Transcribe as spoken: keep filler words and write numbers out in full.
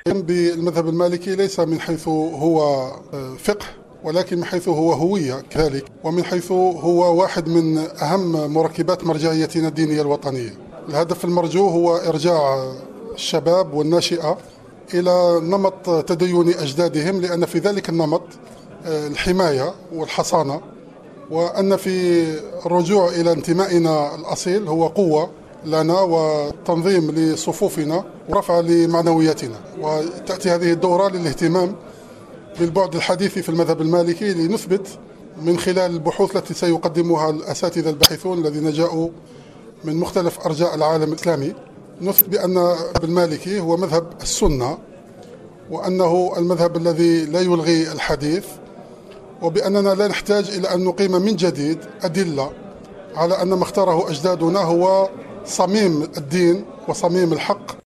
بالمذهب المالكي ليس من حيث هو فقه، ولكن من حيث هو هوية كذلك، ومن حيث هو واحد من أهم مركبات مرجعيتنا الدينية الوطنية. الهدف المرجو هو إرجاع الشباب والناشئة إلى نمط تدين أجدادهم، لأن في ذلك النمط الحماية والحصانة، وأن في الرجوع إلى انتمائنا الأصيل هو قوة لنا وتنظيم لصفوفنا ورفع لمعنوياتنا. وتأتي هذه الدورة للاهتمام بالبعد الحديثي في المذهب المالكي لنثبت من خلال البحوث التي سيقدمها الأساتذة الباحثون الذين جاءوا من مختلف أرجاء العالم الإسلامي، نثبت بأن المذهب المالكي هو مذهب السنة، وأنه المذهب الذي لا يلغي الحديث، وبأننا لا نحتاج إلى أن نقيم من جديد أدلة على أن ما اختاره أجدادنا هو صميم الدين وصميم الحق.